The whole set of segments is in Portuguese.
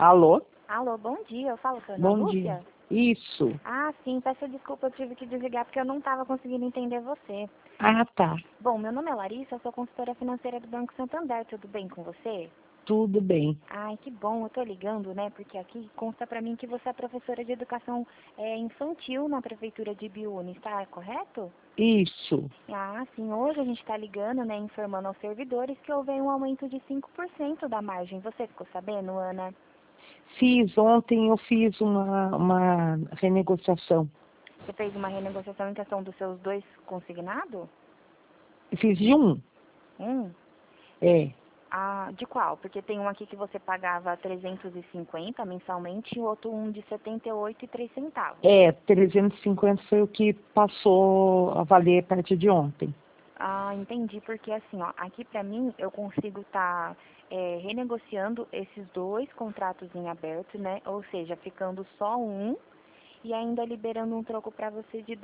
Alô? Alô, bom dia. Eu falo com a Ana Bom Lúcia? dia. Isso. Ah, sim. Peço desculpa, eu tive que desligar porque eu não estava conseguindo entender você. Ah, tá. Bom, meu nome é Larissa, eu sou consultora financeira do Banco Santander. Tudo bem com você? Tudo bem. Ai, que bom. Eu tô ligando, né? Porque aqui consta pra mim que você é professora de educação infantil na prefeitura de Biúna, está correto? Isso. Ah, sim. Hoje a gente está ligando, né, informando aos servidores que houve um aumento de 5% da margem. Você ficou sabendo, Ana? Ontem eu fiz uma renegociação. Você fez uma renegociação em questão dos seus dois consignados? Fiz de um. Um? É. Ah, de qual? Porque tem um aqui que você pagava 350 mensalmente e o outro um de 78,03 centavos. 350 foi o que passou a valer a partir de ontem. Ah, entendi, porque assim, ó, aqui pra mim eu consigo estar renegociando esses dois contratos em aberto, né? Ou seja, ficando só um e ainda liberando um troco para você de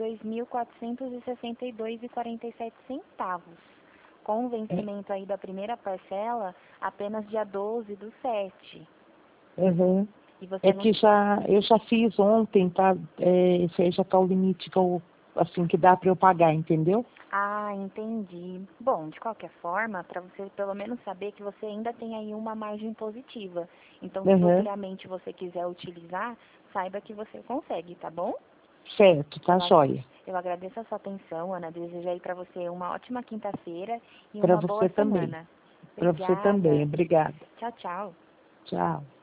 2.462,47 centavos. Com o É. vencimento aí da primeira parcela, apenas dia 12 do 7. Uhum. E você É não... que eu já fiz ontem, tá? Esse aí já tá o limite que assim, que dá para eu pagar, entendeu? Ah, entendi. Bom, de qualquer forma, para você pelo menos saber que você ainda tem aí uma margem positiva. Então, se Uhum. futuramente você quiser utilizar, saiba que você consegue, tá bom? Certo, tá Eu, a- joia. eu agradeço a sua atenção, Ana. Desejo aí para você uma ótima quinta-feira e Para uma boa você também. semana. Para você também. Obrigada. Obrigada. Tchau, tchau. Tchau.